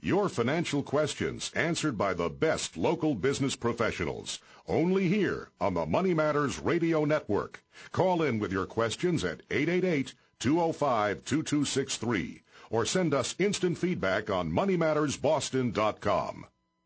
Your financial questions answered by the best local business professionals. Only here on the Money Matters Radio Network. Call in with your questions at 888-205-2263 or send us instant feedback on moneymattersboston.com.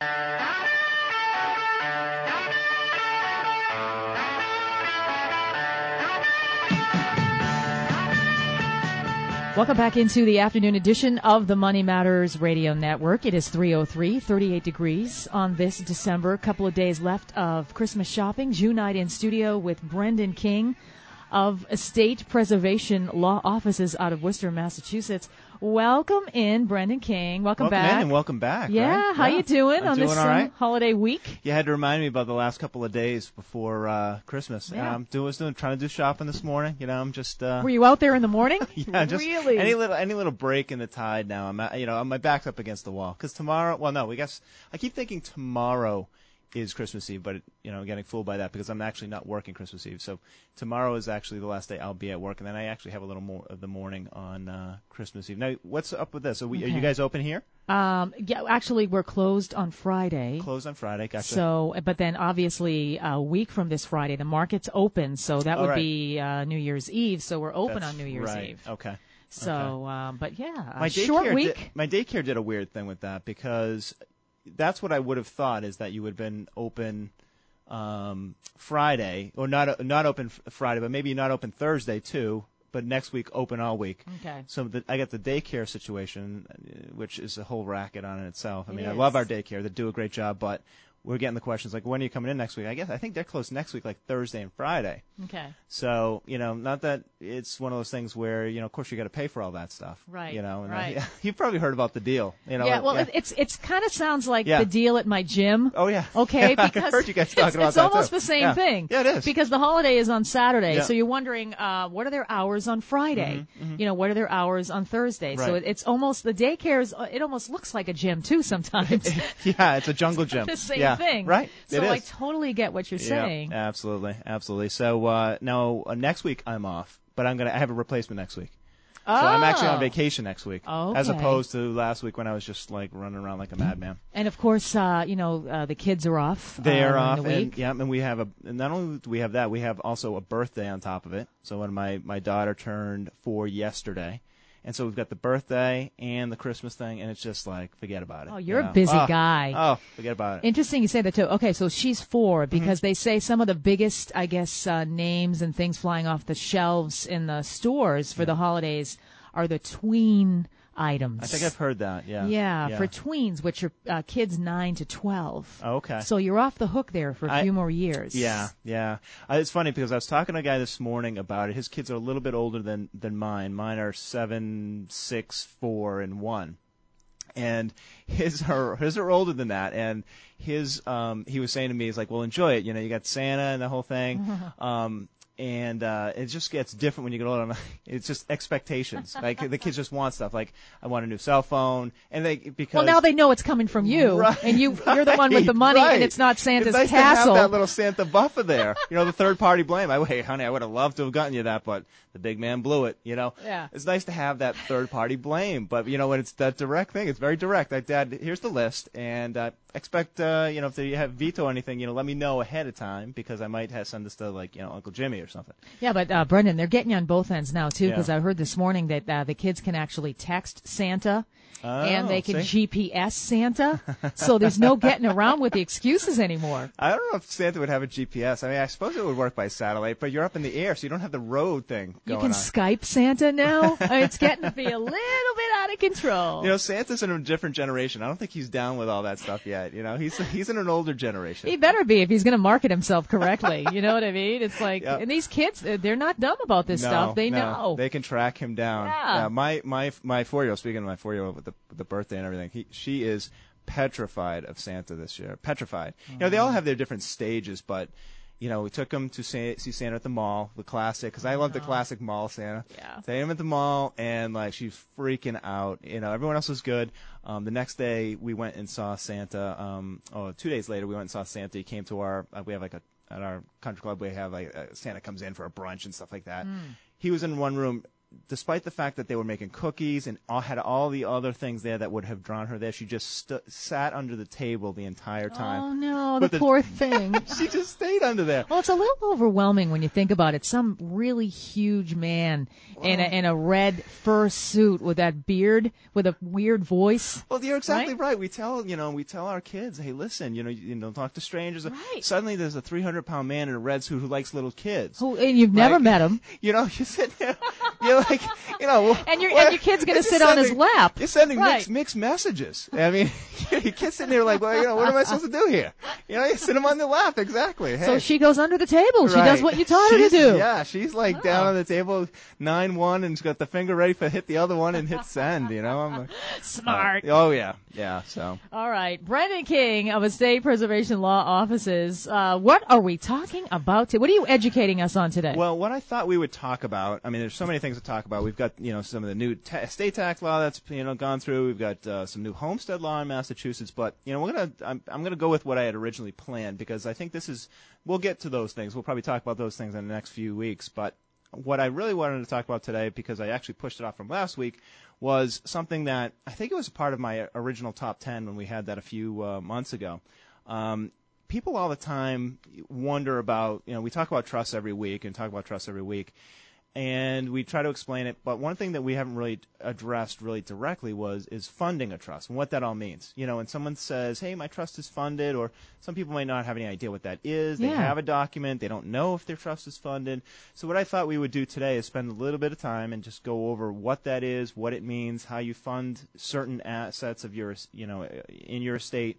Welcome back into the afternoon edition of the Money Matters Radio Network. It is 3:03, 38 degrees on this December. A couple of days left of Christmas shopping. June night in studio with Brendan King of Estate Preservation Law Offices out of Worcester, Massachusetts. Welcome in, Brendan King. Welcome back. Welcome in and welcome back. Yeah, right? How you doing on this holiday week? You had to remind me about the last couple of days before Christmas. Yeah. Trying to do shopping this morning. I'm just. Were you out there in the morning? Yeah, just really. Any little break in the tide now. I'm my back's up against the wall because tomorrow. Well, no, I keep thinking tomorrow is Christmas Eve, but I'm getting fooled by that because I'm actually not working Christmas Eve. So tomorrow is actually the last day I'll be at work, and then I actually have a little more of the morning on Christmas Eve. Now, what's up with this? Are you guys open here? Yeah, actually, we're closed on Friday. Closed on Friday, gotcha. So, but then obviously a week from this Friday, the market's open, so that would be New Year's Eve. So we're open on New Year's Eve. Okay. So, but yeah, my short week. My daycare did a weird thing with that because that's what I would have thought is that you would have been open Friday, or not open Friday, but maybe not open Thursday too, but next week open all week. Okay. So I got the daycare situation, which is a whole racket on in itself. I I love our daycare; they do a great job, but we're getting the questions like, when are you coming in next week? I think they're closed next week, like Thursday and Friday. Okay. So, not that it's one of those things where, of course you got to pay for all that stuff. Right. Right. You've probably heard about the deal. Yeah, well, it's kind of sounds like the deal at my gym. Oh, yeah. Okay, I because heard you guys talking about it's that almost too. the same thing. Yeah, it is. Because the holiday is on Saturday, Yeah. so you're wondering, what are their hours on Friday? Mm-hmm. What are their hours on Thursday? Right. So it's almost, the daycares, it almost looks like a gym too sometimes. Yeah, it's a jungle gym. The same thing. Right. So I totally get what you're saying. Yeah, absolutely. So now next week I'm off, but I have a replacement next week. Oh. So I'm actually on vacation next week, Okay. as opposed to last week when I was just like running around like a madman. And of course, the kids are off. They are off, the week. and we have not only do we have that, we have also a birthday on top of it. So when my daughter turned 4 yesterday. And so we've got the birthday and the Christmas thing, and it's just like, forget about it. Oh, you're a busy guy. Oh, forget about it. Interesting you say that, too. Okay, so she's 4, because they say some of the biggest, I guess, names and things flying off the shelves in the stores for the holidays are the tween items. I think I've heard that, yeah. Yeah, for tweens, which are kids 9 to 12. Oh, okay. So you're off the hook there for a few more years. Yeah. It's funny because I was talking to a guy this morning about it. His kids are a little bit older than mine. Mine are 7, 6, 4, and 1. And his are older than that. And he was saying to me, he's like, well, enjoy it. You got Santa and the whole thing. And it just gets different when you get older. It's just expectations. Like the kids just want stuff. Like I want a new cell phone, and because now they know it's coming from you, right, and you're the one with the money, right. and it's not Santa's it's nice castle. To have that little Santa buffer there. The third party blame. Hey, honey, I would have loved to have gotten you that, but the big man blew it. Yeah. It's nice to have that third party blame, but when it's that direct thing, it's very direct. Like, Dad, here's the list, and expect if they have veto anything, let me know ahead of time because I might have send this to Uncle Jimmy or something. Yeah, but Brendan, they're getting you on both ends now too, because Yeah. I heard this morning that the kids can actually text Santa. And they can GPS Santa, so there's no getting around with the excuses anymore. I don't know if Santa would have a GPS. I suppose it would work by satellite, but you're up in the air, so you don't have the road thing going on. You can Skype Santa now. It's getting to be a little bit out of control. Santa's in a different generation. I don't think he's down with all that stuff yet. He's in an older generation. He better be if he's going to market himself correctly. You know what I mean? It's like, Yep. and these kids, they're not dumb about this stuff. They know. They can track him down. Yeah. My 4-year-old, speaking of my 4-year-old with the birthday and everything, she is petrified of Santa this year. Petrified. They all have their different stages, but we took him to see Santa at the mall, the classic, because I love the classic mall Santa. Yeah. Take him at the mall, and she's freaking out. Everyone else was good. The next day we went and saw Santa. 2 days later we went and saw Santa. He came to our. We have at our country club we have Santa comes in for a brunch and stuff like that. He was in one room despite the fact that they were making cookies and had all the other things there that would have drawn her there, she just sat under the table the entire time. Oh, no, the poor thing. She just stayed under there. Well, it's a little overwhelming when you think about it. Some really huge man in a red fur suit with that beard, with a weird voice. Well, you're exactly right. We tell our kids, hey, listen, you don't talk to strangers. Right. Suddenly there's a 300-pound man in a red suit who likes little kids. And you've never met him. You sit there, you're like, and your kid's going to sit on his lap. You're sending mixed messages. I mean, your kid's sitting there like, well, what am I supposed to do here? You sit him on the lap, exactly. Hey. So she goes under the table. She does what you taught her to do. Yeah, she's like down on the table, 9-1, and she's got the finger ready for hit the other one and hit send. I'm like, smart. Oh yeah. So. All right, Brendan King of Estate Preservation Law Offices. What are we talking about today? What are you educating us on today? Well, what I thought we would talk about. I mean, there's so many things to talk about. We've got some of the new estate tax law that's gone through. We've got some new homestead law in Massachusetts. But I'm gonna go with what I had originally planned because I think we'll get to those things. We'll probably talk about those things in the next few weeks. But what I really wanted to talk about today, because I actually pushed it off from last week, was something that I think it was part of my original top 10 when we had that a few months ago. People all the time wonder about, we talk about trusts every week, and we try to explain it, but one thing that we haven't really addressed really directly is funding a trust and what that all means. When someone says, hey, my trust is funded, or some people might not have any idea what that is. They have a document. They don't know if their trust is funded. So what I thought we would do today is spend a little bit of time and just go over what that is, what it means, how you fund certain assets of your, in your estate.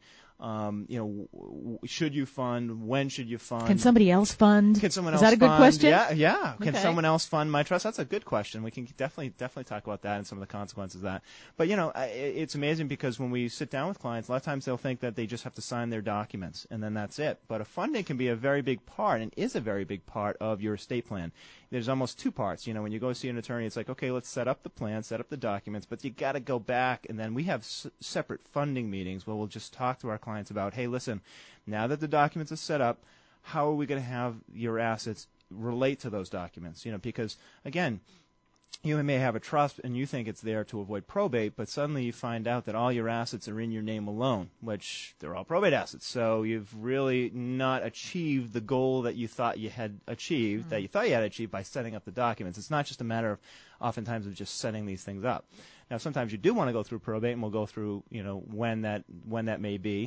Should you fund? When should you fund? Can somebody else fund? Can someone else else fund? Is that a good question? Yeah. Can Okay. someone else fund my trust? That's a good question. We can definitely talk about that and some of the consequences of that. But, it's amazing because when we sit down with clients, a lot of times they'll think that they just have to sign their documents and then that's it. But a funding can be a very big part and is a very big part of your estate plan. There's almost two parts. When you go see an attorney, it's like, okay, let's set up the plan, set up the documents, but you got to go back, and then we have separate funding meetings where we'll just talk to our clients about, hey, listen, now that the documents are set up, how are we going to have your assets relate to those documents? Because, again, you may have a trust and you think it's there to avoid probate, but suddenly you find out that all your assets are in your name alone, which they're all probate assets. So you've really not achieved the goal that you thought you had achieved, by setting up the documents. It's not just a matter of oftentimes of just setting these things up. Now, sometimes you do want to go through probate, and we'll go through, when that may be,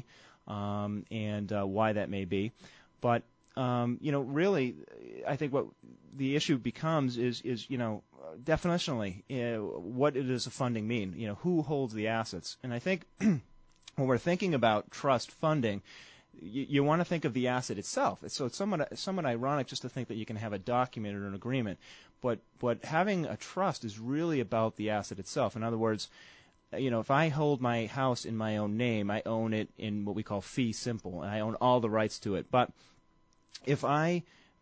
and why that may be. But really, I think what the issue becomes is definitionally, what does a funding mean? Who holds the assets? And I think when we're thinking about trust funding, you want to think of the asset itself. So it's somewhat ironic just to think that you can have a document or an agreement, but having a trust is really about the asset itself. In other words, if I hold my house in my own name, I own it in what we call fee simple, and I own all the rights to it. But if I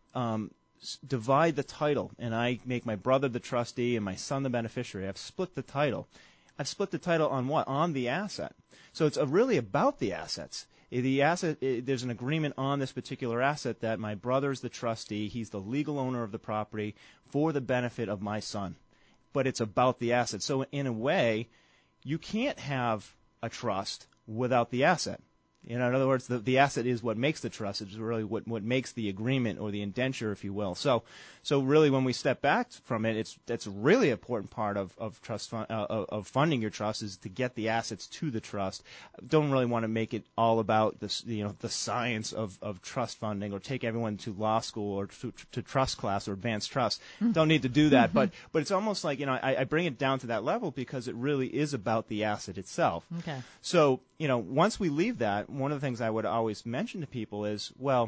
divide the title and I make my brother the trustee and my son the beneficiary, I've split the title. I've split the title on what? On the asset. So it's really about the assets. The asset, there's an agreement on this particular asset that my brother's the trustee, he's the legal owner of the property for the benefit of my son. But it's about the asset. So in a way, you can't have a trust without the asset. In other words, the asset is what makes the trust. It's really what makes the agreement or the indenture, if you will. So really, when we step back from it, that's a really important part of trust of funding your trust is to get the assets to the trust. Don't really want to make it all about this, the science of trust funding, or take everyone to law school or to trust class or advanced trust. Don't need to do that, but it's almost like I bring it down to that level because it really is about the asset itself. Okay. So once we leave that, one of the things I would always mention to people is, well,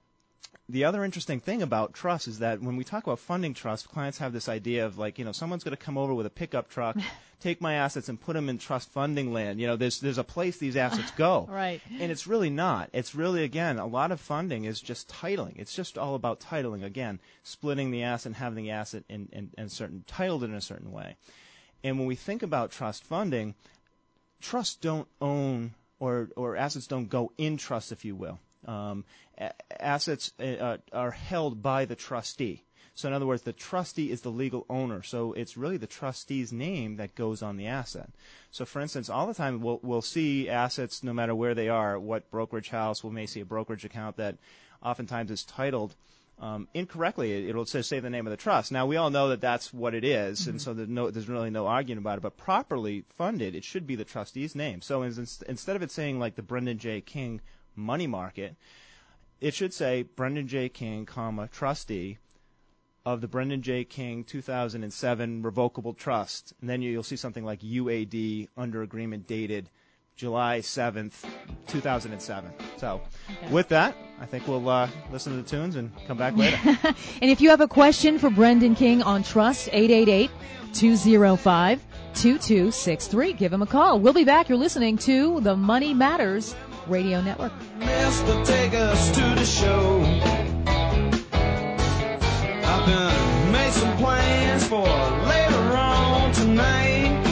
the other interesting thing about trust is that when we talk about funding trust, clients have this idea of someone's going to come over with a pickup truck, take my assets and put them in trust funding land. There's a place these assets go. Right. And it's really not. It's really, again, a lot of funding is just titling. It's just all about titling, again, splitting the asset and having the asset titled in a certain way. And when we think about trust funding, trusts don't own or assets don't go in trust, if you will. Assets are held by the trustee. So in other words, the trustee is the legal owner. So it's really the trustee's name that goes on the asset. So for instance, all the time we'll see assets no matter where they are. What brokerage house, we may see a brokerage account that oftentimes is titled incorrectly. It'll say the name of the trust. Now, we all know that that's what it is, and so there's really no argument about it. But properly funded, it should be the trustee's name. So instead of it saying like the Brendan J. King Money Market, it should say Brendan J. King, trustee of the Brendan J. King 2007 Revocable Trust. And then you'll see something like UAD under agreement dated July 7th, 2007. So with that, I think we'll listen to the tunes and come back later. And if you have a question for Brendan King on trust, 888-205-2263. Give him a call. We'll be back. You're listening to the Money Matters Radio Network. Mister, take us to the show. I've done made some plans for later on tonight.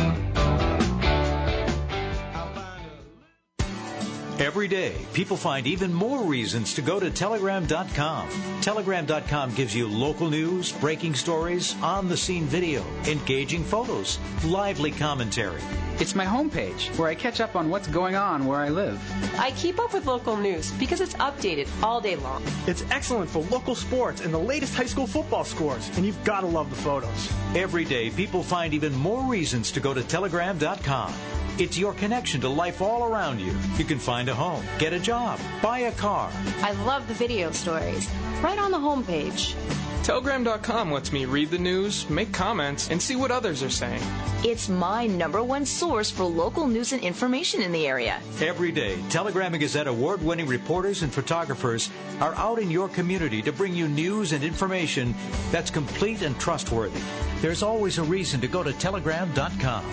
Every day, people find even more reasons to go to Telegram.com. Telegram.com gives you local news, breaking stories, on-the-scene video, engaging photos, lively commentary. It's my homepage, where I catch up on what's going on where I live. I keep up with local news because it's updated all day long. It's excellent for local sports and the latest high school football scores, and you've got to love the photos. Every day, people find even more reasons to go to Telegram.com. It's your connection to life all around you. You can find a home, get a job, buy a car. I love the video stories, right on the homepage. Telegram.com lets me read the news, make comments, and see what others are saying. It's my #1 source for local news and information in the area. Every day, Telegram and Gazette award-winning reporters and photographers are out in your community to bring you news and information that's complete and trustworthy. There's always a reason to go to Telegram.com.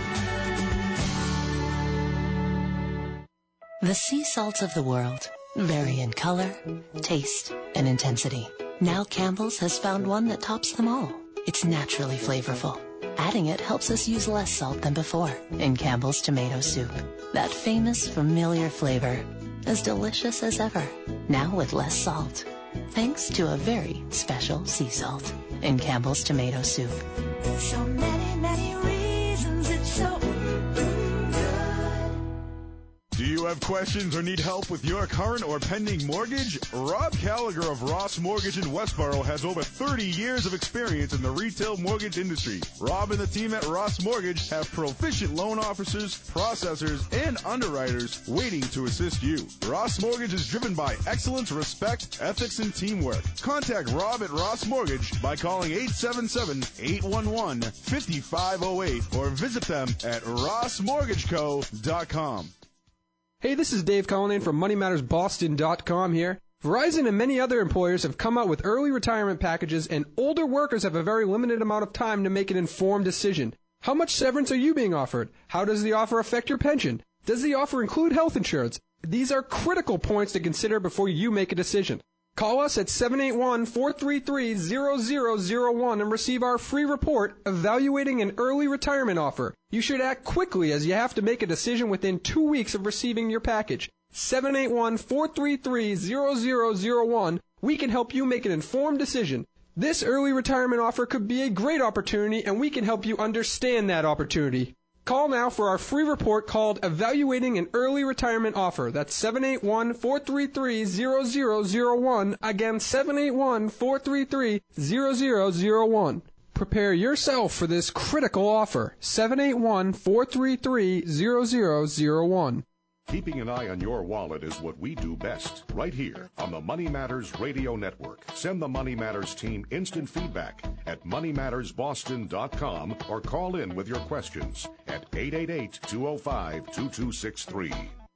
The sea salts of the world vary in color, taste, and intensity. Now Campbell's has found one that tops them all. It's naturally flavorful. Adding it helps us use less salt than before in Campbell's tomato soup. That famous, familiar flavor, as delicious as ever, now with less salt. Thanks to a very special sea salt in Campbell's tomato soup. So many, many reasons it's so good. Do you have questions or need help with your current or pending mortgage? Rob Gallagher of Ross Mortgage in Westboro has over 30 years of experience in the retail mortgage industry. Rob and the team at Ross Mortgage have proficient loan officers, processors, and underwriters waiting to assist you. Ross Mortgage is driven by excellence, respect, ethics, and teamwork. Contact Rob at Ross Mortgage by calling 877-811-5508 or visit them at rossmortgageco.com. Hey, this is Dave Cullinan from MoneyMattersBoston.com here. Verizon and many other employers have come out with early retirement packages, and older workers have a very limited amount of time to make an informed decision. How much severance are you being offered? How does the offer affect your pension? Does the offer include health insurance? These are critical points to consider before you make a decision. Call us at 781-433-0001 and receive our free report evaluating an early retirement offer. You should act quickly as you have to make a decision within 2 weeks of receiving your package. 781-433-0001. We can help you make an informed decision. This early retirement offer could be a great opportunity, and we can help you understand that opportunity. Call now for our free report called Evaluating an Early Retirement Offer. That's 781-433-0001. Again, 781-433-0001. Prepare yourself for this critical offer. 781-433-0001. Keeping an eye on your wallet is what we do best, right here on the Money Matters Radio Network. Send the Money Matters team instant feedback at MoneyMattersBoston.com or call in with your questions at 888-205-2263.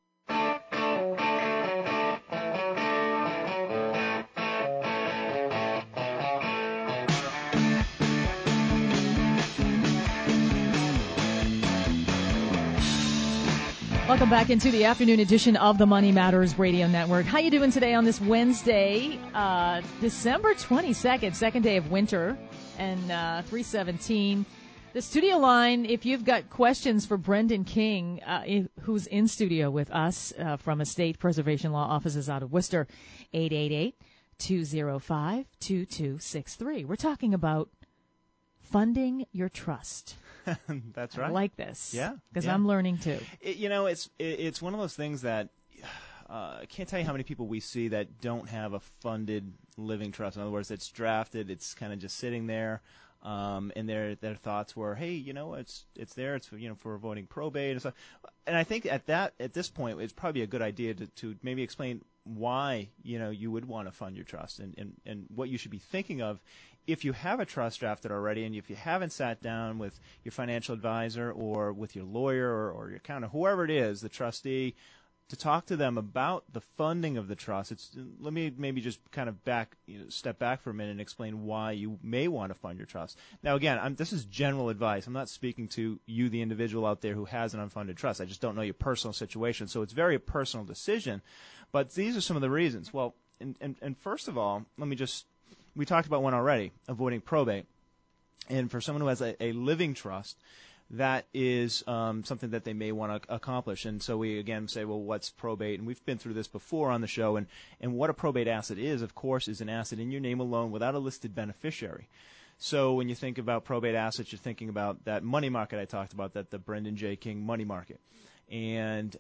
Welcome back into the afternoon edition of the Money Matters Radio Network. How you doing today on this Wednesday, December 22nd, second day of winter, and 3:17. The studio line, if you've got questions for Brendan King, who's in studio with us from Estate Preservation Law Offices out of Worcester, 888-205-2263. We're talking about funding your trust. That's right. I like this. Yeah. Because I'm learning too. It's one of those things that I can't tell you how many people we see that don't have a funded living trust. In other words, it's drafted, it's kind of just sitting there, and their thoughts were, hey, it's there, it's for avoiding probate and stuff. And I think at this point, it's probably a good idea to maybe explain why you would want to fund your trust and what you should be thinking of if you have a trust drafted already, and if you haven't sat down with your financial advisor or with your lawyer or your accountant, whoever it is, the trustee, to talk to them about the funding of the trust. Let me maybe just kind of step back for a minute and explain why you may want to fund your trust. Now, again, this is general advice. I'm not speaking to you, the individual out there who has an unfunded trust. I just don't know your personal situation, so it's very a personal decision. But these are some of the reasons. Well, and first of all, we talked about one already, avoiding probate. And for someone who has a living trust, that is something that they may want to accomplish. And so we, again, say, well, what's probate? And we've been through this before on the show. And what a probate asset is, of course, is an asset in your name alone without a listed beneficiary. So when you think about probate assets, you're thinking about that money market I talked about, the Brendan J. King money market. And,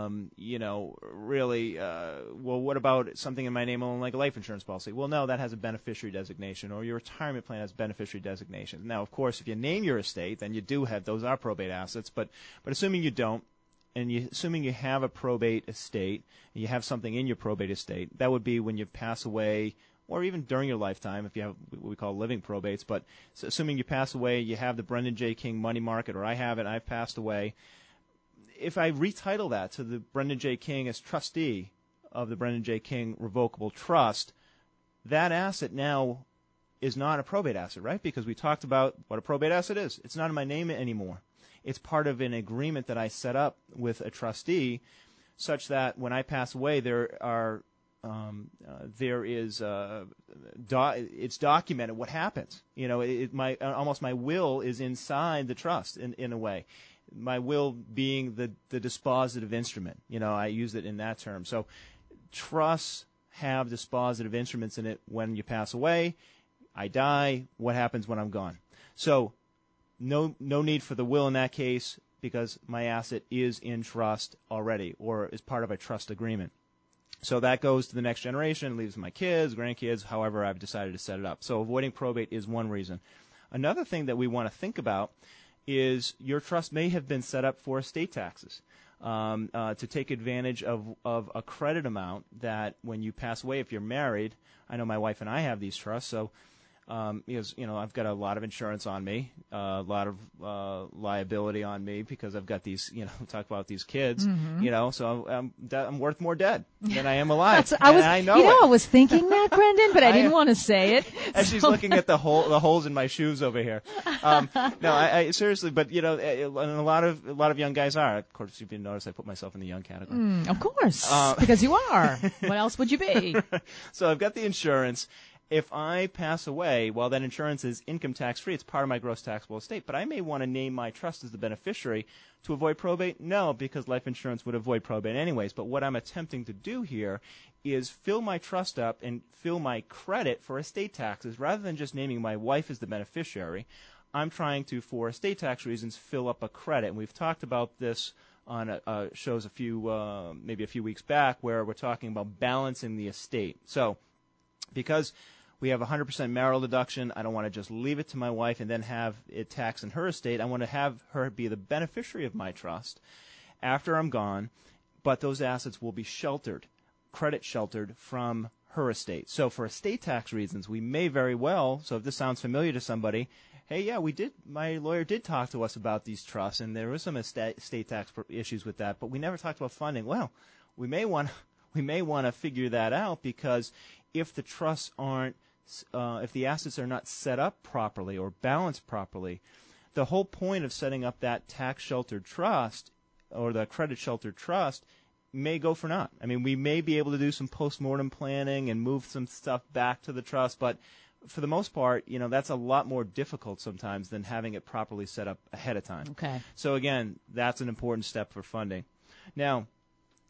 really, well, what about something in my name alone, like a life insurance policy? Well, no, that has a beneficiary designation, or your retirement plan has beneficiary designation. Now, of course, if you name your estate, then you do have, those are probate assets, but assuming you don't, and assuming you have a probate estate, and you have something in your probate estate, that would be when you pass away, or even during your lifetime, if you have what we call living probates. But so assuming you pass away, you have the Brendan J. King money market, or I have it, I've passed away. If I retitle that to the Brendan J. King as trustee of the Brendan J. King Revocable Trust, that asset now is not a probate asset, right? Because we talked about what a probate asset is. It's not in my name anymore. It's part of an agreement that I set up with a trustee, such that when I pass away, it's documented what happens. Almost my will is inside the trust in a way. My will being the dispositive instrument. I use it in that term. So trusts have dispositive instruments in it when you pass away. I die. What happens when I'm gone? So no need for the will in that case, because my asset is in trust already, or is part of a trust agreement. So that goes to the next generation, leaves my kids, grandkids, however I've decided to set it up. So avoiding probate is one reason. Another thing that we want to think about is your trust may have been set up for estate taxes, to take advantage of a credit amount that when you pass away, if you're married, I know my wife and I have these trusts, so because I've got a lot of insurance on me, a lot of liability on me because I've got these, talk about these kids, so I'm worth more dead than I am alive. I know I was thinking that, Brendan, but I didn't want to say it. And she's looking at the holes in my shoes over here. No, I seriously, but and a lot of young guys are. Of course, if you notice, I put myself in the young category. Of course, because you are. What else would you be? So I've got the insurance. If I pass away, well, that insurance is income tax free. It's part of my gross taxable estate. But I may want to name my trust as the beneficiary to avoid probate. No, because life insurance would avoid probate anyways. But what I'm attempting to do here is fill my trust up and fill my credit for estate taxes. Rather than just naming my wife as the beneficiary, I'm trying to, for estate tax reasons, fill up a credit. And we've talked about this on shows maybe a few weeks back, where we're talking about balancing the estate. So because we have 100% marital deduction, I don't want to just leave it to my wife and then have it taxed in her estate. I want to have her be the beneficiary of my trust after I'm gone, but those assets will be sheltered, credit sheltered from her estate. So for estate tax reasons, we may very well, so if this sounds familiar to somebody, hey, yeah, my lawyer did talk to us about these trusts, and there was some estate tax issues with that, but we never talked about funding. Well, we may want to figure that out, because if the trusts aren't, if the assets are not set up properly or balanced properly, the whole point of setting up that tax-sheltered trust or the credit-sheltered trust may go for naught. I mean, we may be able to do some post-mortem planning and move some stuff back to the trust, but for the most part, that's a lot more difficult sometimes than having it properly set up ahead of time. Okay. So again, that's an important step for funding. Now,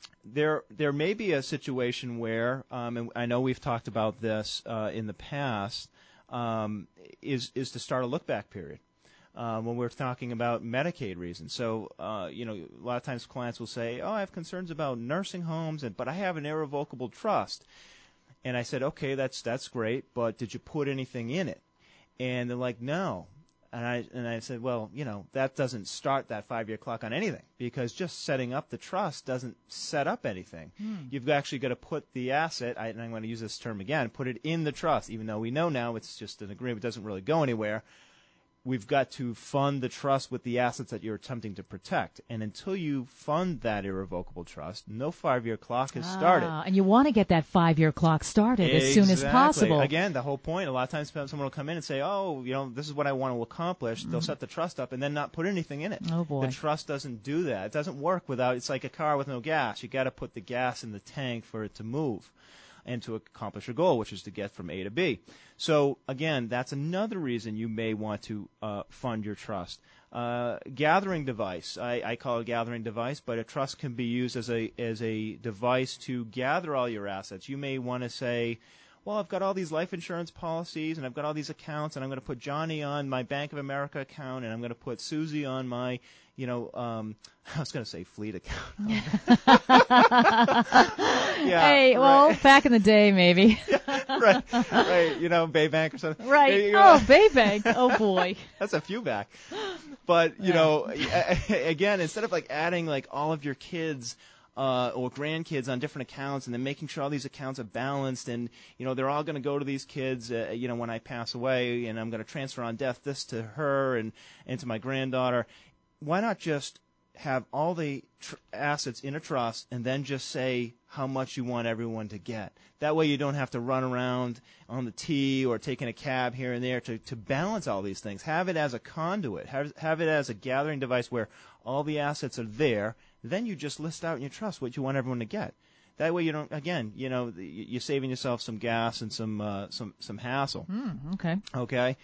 there may be a situation where, and I know we've talked about this in the past, is to start a look-back period. When we're talking about Medicaid reasons. So, a lot of times clients will say, I have concerns about nursing homes, but I have an irrevocable trust. And I said, okay, that's great, but did you put anything in it? And they're like, no. And I said, well, that doesn't start that 5-year clock on anything, because just setting up the trust doesn't set up anything. You've actually got to put the asset, and I'm going to use this term again, put it in the trust, even though we know now it's just an agreement, it doesn't really go anywhere. We've got to fund the trust with the assets that you're attempting to protect. And until you fund that irrevocable trust, no 5-year clock is started. And you want to get that 5-year clock started as soon as possible. Again, the whole point, a lot of times someone will come in and say, this is what I want to accomplish. They'll set the trust up and then not put anything in it. Oh, boy. The trust doesn't do that. It doesn't work without, it's like a car with no gas. You got to put the gas in the tank for it to move and to accomplish your goal, which is to get from A to B. So, again, that's another reason you may want to fund your trust. Gathering device. I call it a gathering device, but a trust can be used as a device to gather all your assets. You may want to say, well, I've got all these life insurance policies, and I've got all these accounts, and I'm going to put Johnny on my Bank of America account, and I'm going to put Susie on my, I was going to say fleet account. Hey, well, back in the day, maybe. right, Baybank or something. Right. Baybank. Oh, boy. That's a few back. But, again, instead of adding all of your kids or grandkids on different accounts and then making sure all these accounts are balanced and, they're all going to go to these kids, when I pass away, and I'm going to transfer on death this to her and to my granddaughter. Why not just have all the assets in a trust and then just say how much you want everyone to get? That way you don't have to run around on the T or taking a cab here and there to balance all these things. Have it as a conduit. Have it as a gathering device where all the assets are there. Then you just list out in your trust what you want everyone to get. That way you don't, again, you're saving yourself some gas and some hassle. Okay. Okay.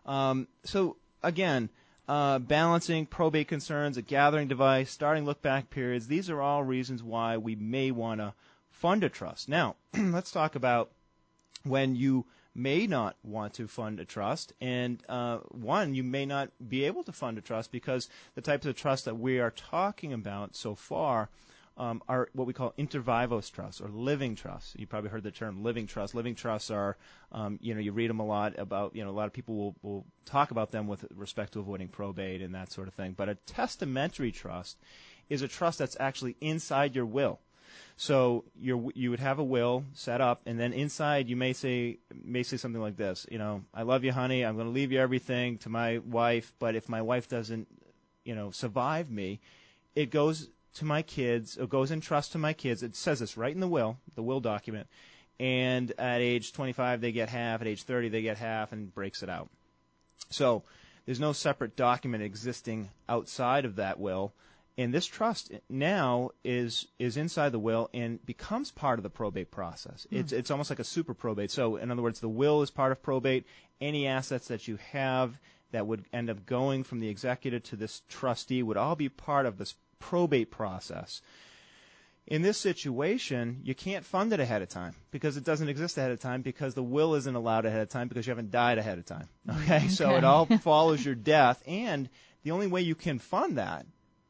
So, again, balancing probate concerns, a gathering device, starting look-back periods, these are all reasons why we may want to fund a trust. Now, let's talk about when you may not want to fund a trust. And one, you may not be able to fund a trust because the types of trusts that we are talking about so far are what we call inter vivos trusts or living trusts. You probably heard the term living trust. Living trusts are, you read them a lot about, a lot of people will talk about them with respect to avoiding probate and that sort of thing. But a testamentary trust is a trust that's actually inside your will. So you would have a will set up, and then inside you may say something like this. I love you, honey. I'm going to leave you everything to my wife, but if my wife doesn't, survive me, it goes to my kids. It goes in trust to my kids. It says this right in the will document. And at age 25 they get half. At age 30 they get half, and breaks it out. So there's no separate document existing outside of that will. And this trust now is inside the will and becomes part of the probate process. It's almost like a super probate. So, in other words, the will is part of probate. Any assets that you have that would end up going from the executor to this trustee would all be part of this probate process. In this situation, you can't fund it ahead of time because it doesn't exist ahead of time because the will isn't allowed ahead of time because you haven't died ahead of time. Okay? So it all follows your death, and the only way you can fund that,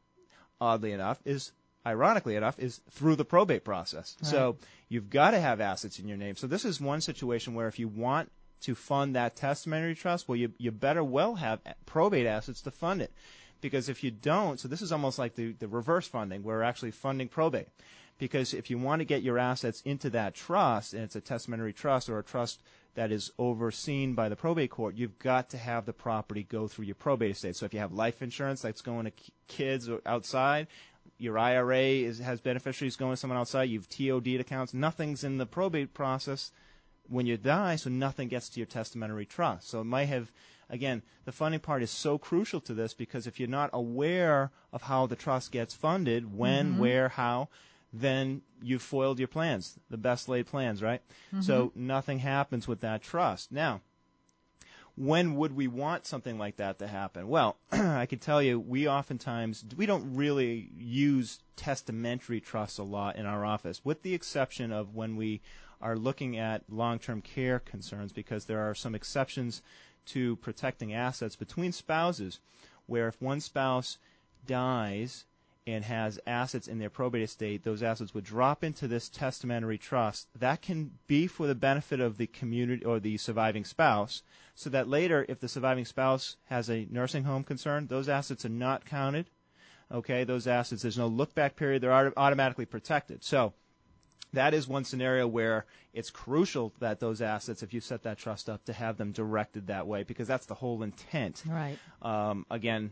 ironically enough, is through the probate process. Right. So you've got to have assets in your name. So this is one situation where if you want to fund that testamentary trust, well, you better well have probate assets to fund it. Because if you don't, so this is almost like the reverse funding. We're actually funding probate. Because if you want to get your assets into that trust, and it's a testamentary trust or a trust that is overseen by the probate court, you've got to have the property go through your probate estate. So if you have life insurance that's going to kids outside, your IRA has beneficiaries going to someone outside, you've TOD'd accounts, nothing's in the probate process when you die, so nothing gets to your testamentary trust. So it might have, again, the funding part is so crucial to this because if you're not aware of how the trust gets funded, when, where, how, then you've foiled your plans, the best laid plans, right? So nothing happens with that trust. Now, when would we want something like that to happen? Well, I can tell you, we don't really use testamentary trusts a lot in our office, with the exception of when we are looking at long-term care concerns, because there are some exceptions to protecting assets between spouses, where if one spouse dies and has assets in their probate estate, those assets would drop into this testamentary trust. That can be for the benefit of the community or the surviving spouse, so that later, if the surviving spouse has a nursing home concern, those assets are not counted. Okay, those assets, there's no look-back period. They're automatically protected. So that is one scenario where it's crucial that those assets, if you set that trust up, to have them directed that way, because that's the whole intent. Right. Again,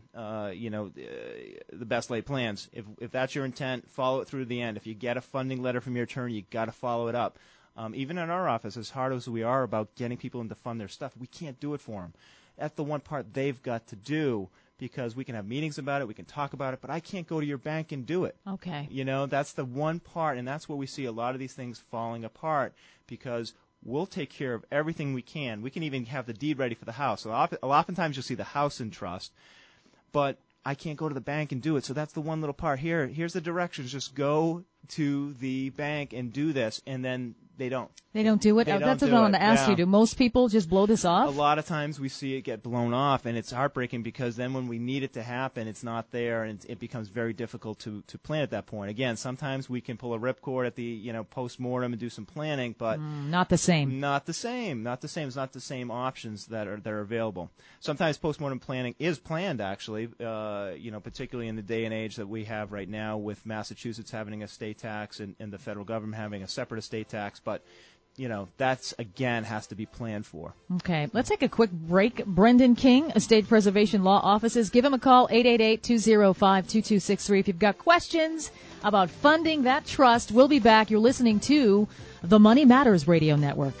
the best laid plans. If that's your intent, follow it through to the end. If you get a funding letter from your attorney, you got to follow it up. Even in our office, as hard as we are about getting people in to fund their stuff, we can't do it for them. That's the one part they've got to do, because we can have meetings about it, we can talk about it, but I can't go to your bank and do it. Okay. That's the one part, and that's where we see a lot of these things falling apart, because we'll take care of everything we can. We can even have the deed ready for the house. So oftentimes you'll see the house in trust, but I can't go to the bank and do it. So that's the one little part. Here's the directions. Just go to the bank and do this, and then they don't. They don't do it? That's what I want to ask you. Do most people just blow this off? A lot of times we see it get blown off, and it's heartbreaking, because then when we need it to happen, it's not there, and it becomes very difficult to plan at that point. Again, sometimes we can pull a ripcord at the post-mortem and do some planning, but not the same. Not the same. It's not the same options that are available. Sometimes post-mortem planning is planned, actually, particularly in the day and age that we have right now, with Massachusetts having a estate tax and the federal government having a separate estate tax. But that's, again, has to be planned for. Okay, let's take a quick break. Brendan King, Estate Preservation Law Offices. Give him a call, 888-205-2263. If you've got questions about funding that trust, we'll be back. You're listening to the Money Matters Radio Network.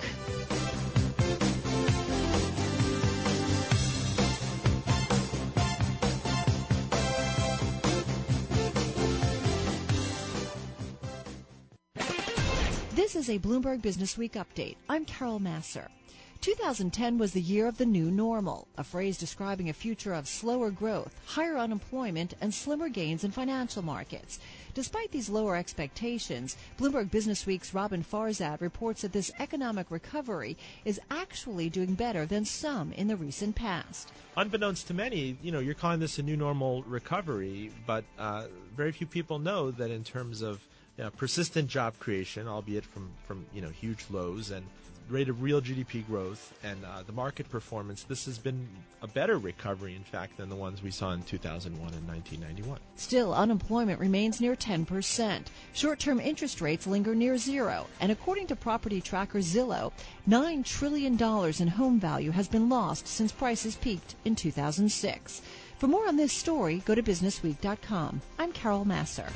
This is a Bloomberg Business Week update. I'm Carol Masser. 2010 was the year of the new normal, a phrase describing a future of slower growth, higher unemployment, and slimmer gains in financial markets. Despite these lower expectations, Bloomberg Business Week's Robin Farzad reports that this economic recovery is actually doing better than some in the recent past. Unbeknownst to many, you're calling this a new normal recovery, but very few people know that in terms of persistent job creation, albeit from huge lows, and rate of real GDP growth and the market performance, this has been a better recovery, in fact, than the ones we saw in 2001 and 1991. Still, unemployment remains near 10%. Short-term interest rates linger near zero. And according to property tracker Zillow, $9 trillion in home value has been lost since prices peaked in 2006. For more on this story, go to businessweek.com. I'm Carol Masser.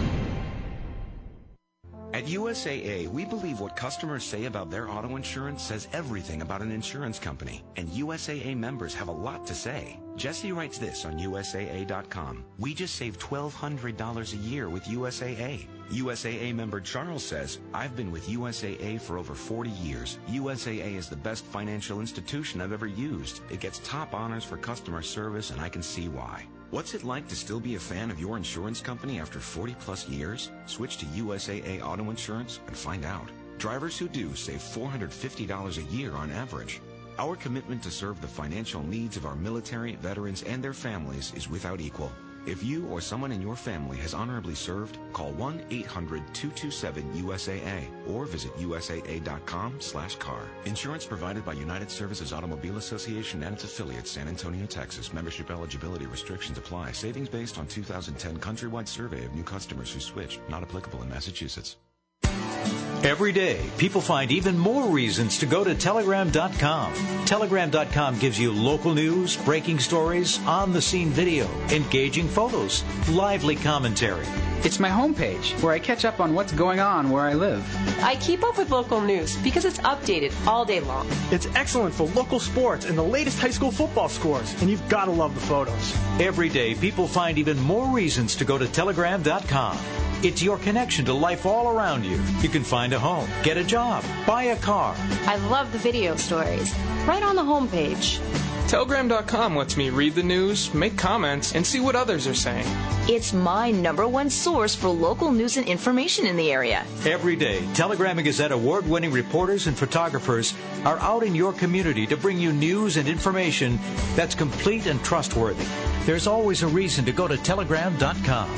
At USAA, we believe what customers say about their auto insurance says everything about an insurance company, and USAA members have a lot to say. Jesse writes this on USAA.com. We just saved $1,200 a year with USAA. USAA member Charles says, I've been with USAA for over 40 years. USAA is the best financial institution I've ever used. It gets top honors for customer service, and I can see why. What's it like to still be a fan of your insurance company after 40-plus years? Switch to USAA Auto Insurance and find out. Drivers who do save $450 a year on average. Our commitment to serve the financial needs of our military, veterans, and their families is without equal. If you or someone in your family has honorably served, call 1-800-227-USAA or visit USAA.com/car. Insurance provided by United Services Automobile Association and its affiliates, San Antonio, Texas. Membership eligibility restrictions apply. Savings based on 2010 countrywide survey of new customers who switched. Not applicable in Massachusetts. Every day, people find even more reasons to go to Telegram.com. Telegram.com gives you local news, breaking stories, on-the-scene video, engaging photos, lively commentary. It's my homepage, where I catch up on what's going on where I live. I keep up with local news because it's updated all day long. It's excellent for local sports and the latest high school football scores, and you've got to love the photos. Every day, people find even more reasons to go to Telegram.com. It's your connection to life all around you. You can find a home, get a job, buy a car. I love the video stories, right on the homepage. Telegram.com lets me read the news, make comments, and see what others are saying. It's my #1 source for local news and information in the area. Every day, Telegram and Gazette award-winning reporters and photographers are out in your community to bring you news and information that's complete and trustworthy. There's always a reason to go to Telegram.com.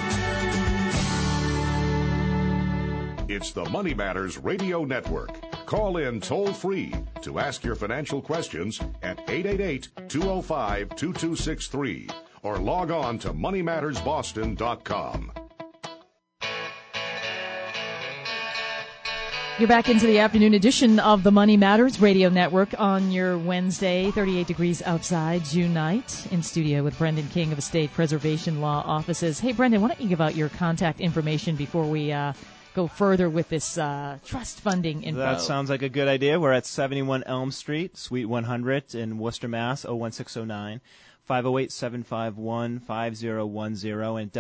It's the Money Matters Radio Network. Call in toll-free to ask your financial questions at 888-205-2263 or log on to moneymattersboston.com. You're back into the afternoon edition of the Money Matters Radio Network on your Wednesday, 38 degrees outside, June night, in studio with Brendan King of Estate Preservation Law Offices. Hey, Brendan, why don't you give out your contact information before we go further with this trust funding info? That sounds like a good idea. We're at 71 Elm Street, Suite 100 in Worcester, Mass. 01609, 508-751-5010, and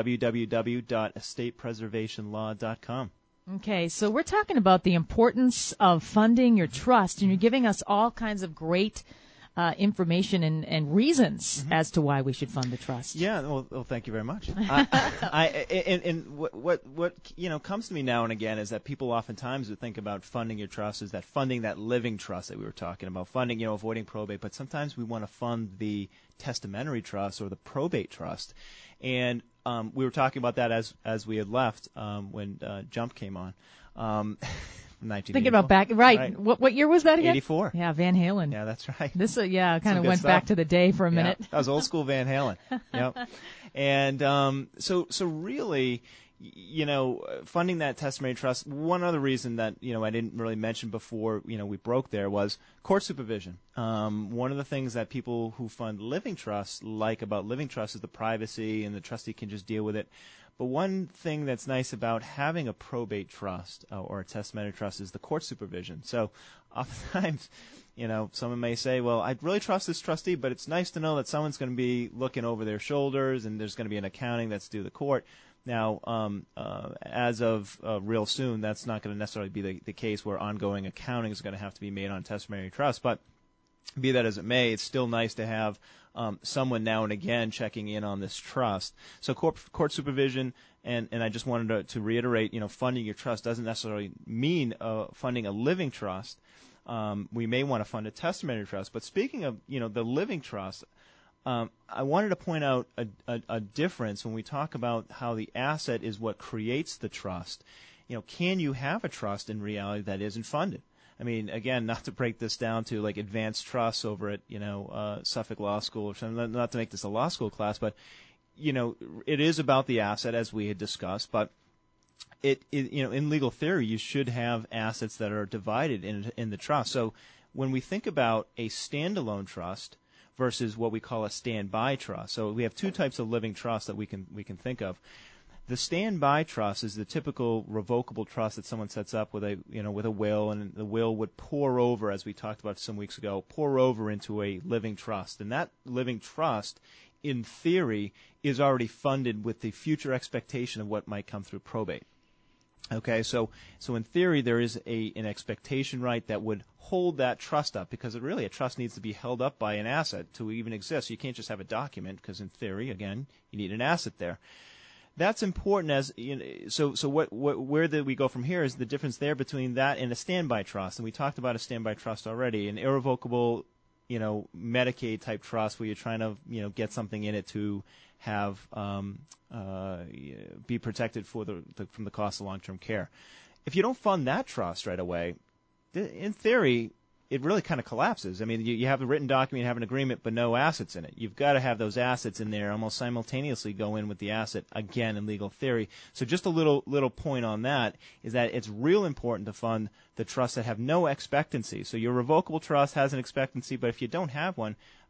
www.estatepreservationlaw.com. Okay, so we're talking about the importance of funding your trust, and you're giving us all kinds of great information and reasons as to why we should fund the trust. Yeah, well thank you very much. What comes to me now and again is that people oftentimes would think about funding your trust is that funding that living trust that we were talking about, funding, avoiding probate, but sometimes we want to fund the testamentary trust or the probate trust. And we were talking about that as we had left when Jump came on. 1984. Thinking about back, right. What year was that again? 84. Yeah, Van Halen. Yeah, that's right. This, kind of went stuff. back to the day for a minute. That was old school Van Halen. Yep. And so really, funding that testamentary trust. One other reason that I didn't really mention before we broke there was court supervision. One of the things that people who fund living trusts like about living trusts is the privacy, and the trustee can just deal with it. But one thing that's nice about having a probate trust or a testamentary trust is the court supervision. So oftentimes, someone may say, well, I'd really trust this trustee, but it's nice to know that someone's going to be looking over their shoulders and there's going to be an accounting that's due the court. Now, as of real soon, that's not going to necessarily be the case where ongoing accounting is going to have to be made on testamentary trust. But be that as it may, it's still nice to have someone now and again checking in on this trust. So court supervision, and I just wanted to reiterate, funding your trust doesn't necessarily mean funding a living trust. We may want to fund a testamentary trust. But speaking of, the living trust, I wanted to point out a difference when we talk about how the asset is what creates the trust. Can you have a trust in reality that isn't funded? I mean, again, not to break this down to like advanced trusts over at Suffolk Law School or something. Not to make this a law school class, but it is about the asset as we had discussed. But in legal theory, you should have assets that are divided in the trust. So when we think about a standalone trust versus what we call a standby trust, so we have two types of living trusts that we can think of. The standby trust is the typical revocable trust that someone sets up with a will, and the will would pour over, as we talked about some weeks ago, pour over into a living trust. And that living trust, in theory, is already funded with the future expectation of what might come through probate. Okay, so in theory, there is an expectation right that would hold that trust up, because a trust needs to be held up by an asset to even exist. You can't just have a document, because in theory, again, you need an asset there. That's important where did we go from here is the difference there between that and a standby trust. And we talked about a standby trust already, an irrevocable, Medicaid type trust where you're trying to, get something in it to have be protected from the cost of long-term care. If you don't fund that trust right away, in theory, it really kind of collapses. I mean, you have a written document, you have an agreement, but no assets in it. You've got to have those assets in there almost simultaneously go in with the asset, again, in legal theory. So just a little point on that is that it's real important to fund the trusts that have no expectancy. So your revocable trust has an expectancy, but if you don't have one,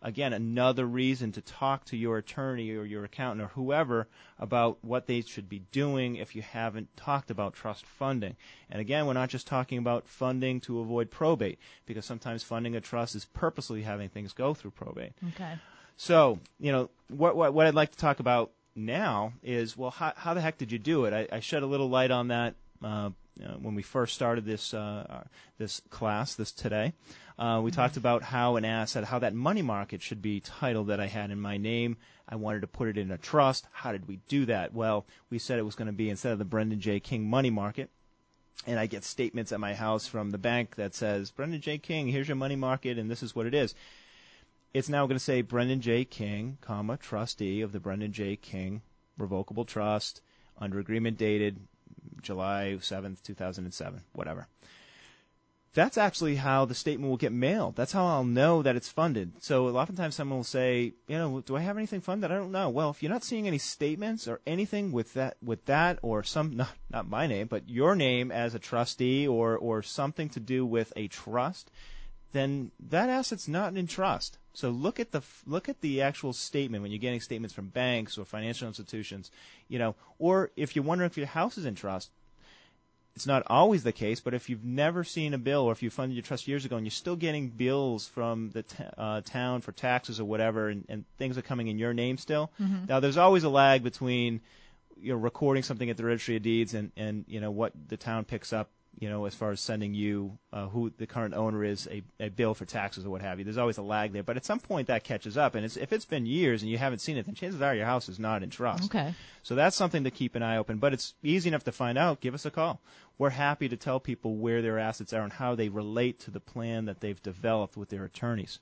again, another reason to talk to your attorney or your accountant or whoever about what they should be doing if you haven't talked about trust funding. And again, we're not just talking about funding to avoid probate, because sometimes funding a trust is purposely having things go through probate. Okay. So, what I'd like to talk about now is, well, how the heck did you do it? I shed a little light on that when we first started this class today. We talked about how that money market should be titled that I had in my name. I wanted to put it in a trust. How did we do that? Well, we said it was going to be, instead of the Brendan J. King money market, and I get statements at my house from the bank that says, Brendan J. King, here's your money market, and this is what it is. It's now going to say Brendan J. King, trustee of the Brendan J. King Revocable Trust, under agreement dated July 7th, 2007, whatever. That's actually how the statement will get mailed. That's how I'll know that it's funded. So oftentimes someone will say, do I have anything funded? I don't know. Well, if you're not seeing any statements or anything with that or not my name, but your name as a trustee or something to do with a trust, then that asset's not in trust. So look at the actual statement when you're getting statements from banks or financial institutions, or if you're wondering if your house is in trust. It's not always the case, but if you've never seen a bill, or if you funded your trust years ago and you're still getting bills from the town for taxes or whatever, and things are coming in your name still, now there's always a lag between recording something at the Registry of Deeds and what the town picks up, as far as sending you who the current owner is a bill for taxes or what have you. There's always a lag there, but at some point that catches up, and if it's been years and you haven't seen it, then chances are your house is not in trust. Okay. So that's something to keep an eye open, but it's easy enough to find out. Give us a call. We're happy to tell people where their assets are and how they relate to the plan that they've developed with their attorneys.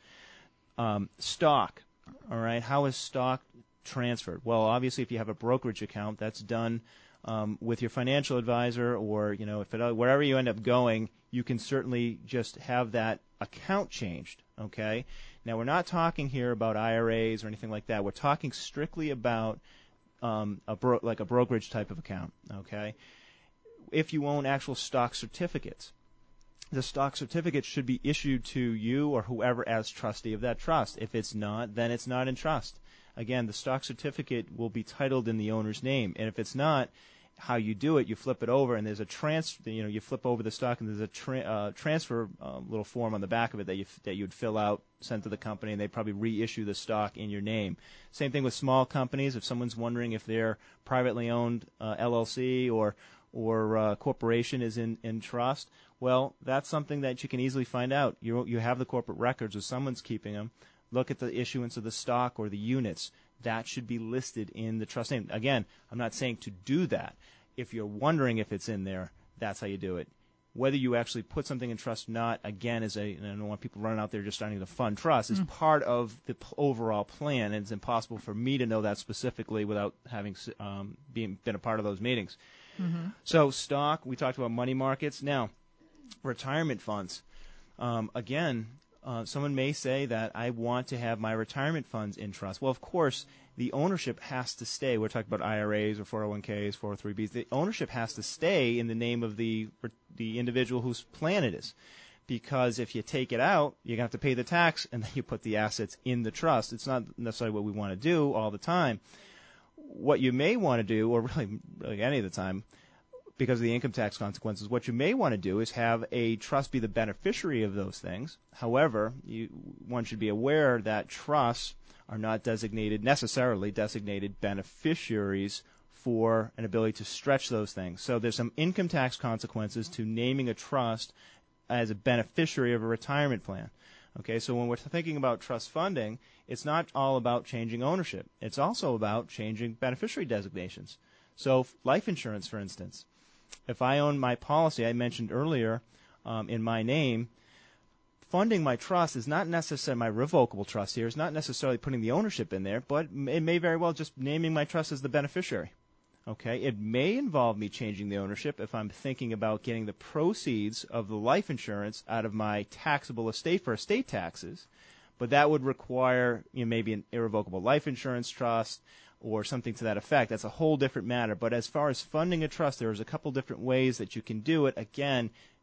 Stock, all right? How is stock transferred? Well, obviously, if you have a brokerage account, that's done with your financial advisor, or wherever you end up going, you can certainly just have that account changed. Okay. Now, we're not talking here about IRAs or anything like that. We're talking strictly about a brokerage type of account. Okay. If you own actual stock certificates, the stock certificate should be issued to you or whoever as trustee of that trust. If it's not, then it's not in trust. Again, the stock certificate will be titled in the owner's name, and if it's not, how you do it, you flip it over, and there's a transfer. You flip over the stock, and there's a transfer little form on the back of it that you'd fill out, send to the company, and they probably reissue the stock in your name. Same thing with small companies. If someone's wondering if their privately owned LLC or corporation is in trust, well, that's something that you can easily find out. You have the corporate records, or someone's keeping them. Look at the issuance of the stock or the units. That should be listed in the trust name. Again, I'm not saying to do that. If you're wondering if it's in there, that's how you do it. Whether you actually put something in trust or not, again, I don't want people running out there just starting to fund trust, is part of the overall plan, and it's impossible for me to know that specifically without having been a part of those meetings. So stock, we talked about money markets. Now, retirement funds. Again, someone may say that I want to have my retirement funds in trust. Well, of course, the ownership has to stay. We're talking about IRAs or 401ks, 403bs. The ownership has to stay in the name of the individual whose plan it is. Because if you take it out, you're going to have to pay the tax, and then you put the assets in the trust. It's not necessarily what we want to do all the time. What you may want to do, or really any of the time, because of the income tax consequences, what you may want to do is have a trust be the beneficiary of those things. However, one should be aware that trusts are not necessarily designated beneficiaries for an ability to stretch those things. So there's some income tax consequences to naming a trust as a beneficiary of a retirement plan. Okay, so when we're thinking about trust funding, it's not all about changing ownership. It's also about changing beneficiary designations. So life insurance, for instance. If I own my policy, I mentioned earlier, in my name, funding my trust is not necessarily, my revocable trust here is not necessarily putting the ownership in there, but it may very well just naming my trust as the beneficiary. Okay, it may involve me changing the ownership if I'm thinking about getting the proceeds of the life insurance out of my taxable estate for estate taxes, but that would require maybe an irrevocable life insurance trust or something to that effect. That's a whole different matter. But as far as funding a trust, there's a couple different ways that you can do it. Again,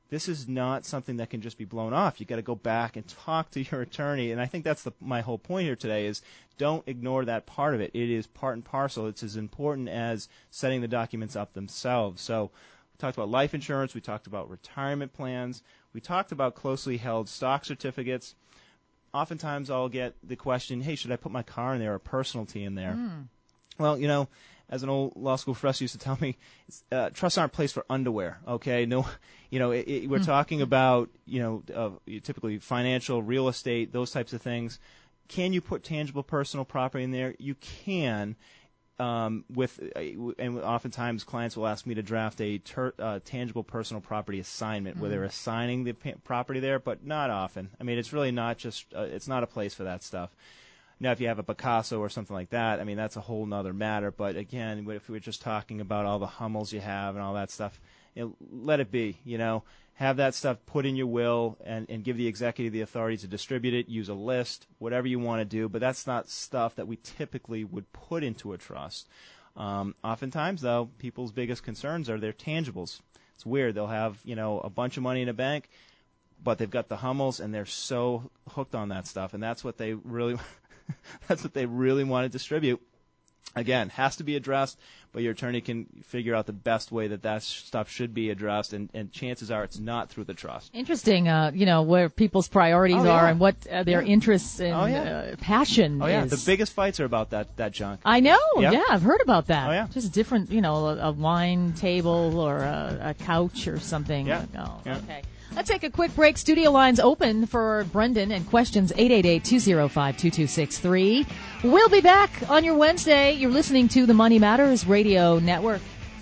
this is not something that can just be blown off. You've got to go back and talk to your attorney. And I think that's my whole point here today is don't ignore that part of it. It is part and parcel. It's as important as setting the documents up themselves. So we talked about life insurance. We talked about retirement plans. We talked about closely held stock certificates. Oftentimes I'll get the question, hey, should I put my car in there or personalty in there? Well, you know, as an old law school professor used to tell me, trusts aren't placed for underwear, okay? No, you know, we're talking about, you know, typically financial, real estate, those types of things. Can you put tangible personal property in there? You can. And oftentimes clients will ask me to draft a tangible personal property assignment where they're assigning the property there, but not often. I mean, it's really not just, it's not a place for that stuff. Now, if you have a Picasso or something like that, I mean, that's a whole nother matter. But again, if we were just talking about all the Hummels you have and all that stuff, you know, let it be, you know. Have that stuff put in your will and give the executive the authority to distribute it, use a list, whatever you want to do. But that's not stuff that we typically would put into a trust. Oftentimes, though, people's biggest concerns are their tangibles. It's weird. They'll have, you know, a bunch of money in a bank, but they've got the Hummels, and they're so hooked on that stuff. And that's what they really that's what they really want to distribute. Again, has to be addressed, but your attorney can figure out the best way that stuff should be addressed, and chances are it's not through the trust. Interesting, you know, where people's priorities are and what their interests and passion is. The biggest fights are about that junk. I know, I've heard about that. Just different, you know, a wine table or a couch or something. Okay. Let's take a quick break. Studio lines open for Brendan and questions 888-205-2263. We'll be back on your Wednesday. You're listening to the Money Matters Radio Network.